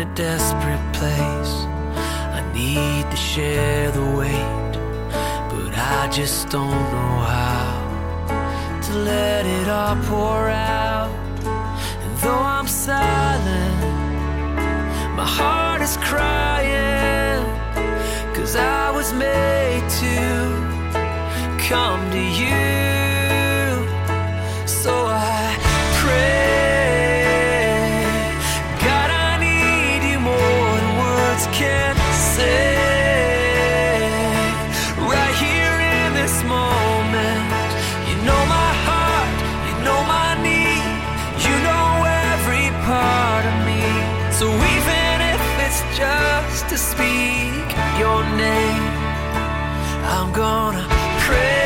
desperate place. I need to share the weight, but I just don't know how to let it all pour out. And though I'm silent, my heart is crying, 'cause I was made to come to you. So I pray, God, I need you more than words can say. Right here in this moment, you know my heart, you know my need, you know every part of me. So even if it's just to speak your name, I'm gonna pray.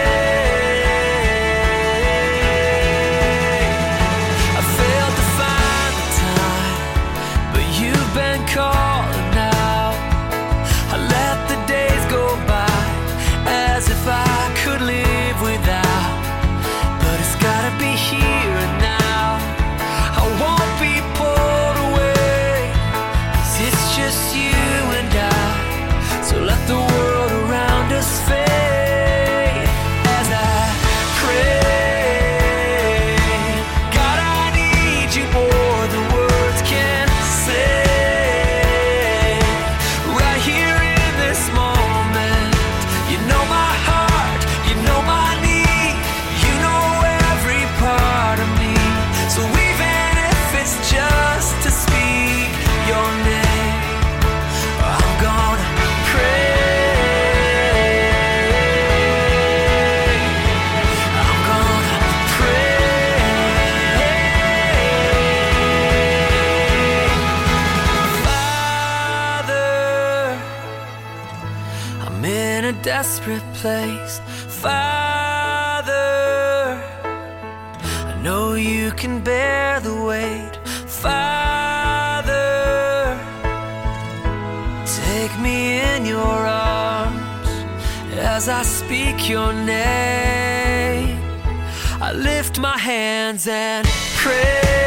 I failed to find the time, but you've been calling out. I let the days go by as if I could live without, but it's gotta be here and now. I won't be pulled away, 'cause it's just you and I. So let the world around us fade as I pray. God, I need you more than words can say. Right here in this moment, you know my heart, you know my need, you know every part of me. So even if it's just to speak your name, I'm gonna pray. I'm gonna pray. Father, I'm in a desperate place. Father, I know you can bear the weight. Father, take me in your arms as I speak your name. I lift my hands and pray.